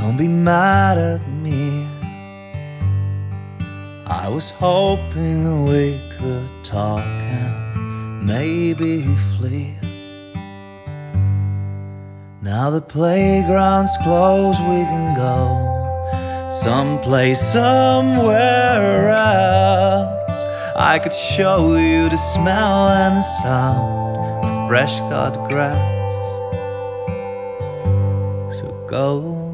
Don't be mad at me. I was hoping that we could talk and maybe flee. Now the playground's closed, we can go someplace, somewhere else. I could show you the smell and the sound of fresh cut grass. So go